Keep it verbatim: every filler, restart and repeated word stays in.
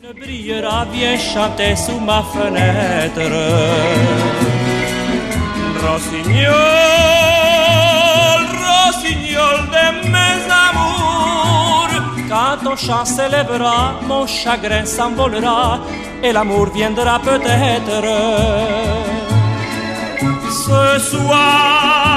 Le brillera, viens chanter sous ma fenêtre. Rossignol, rossignol de mes amours, quand ton chant s'élèvera, mon chagrin s'envolera et l'amour viendra peut-être. Ce soir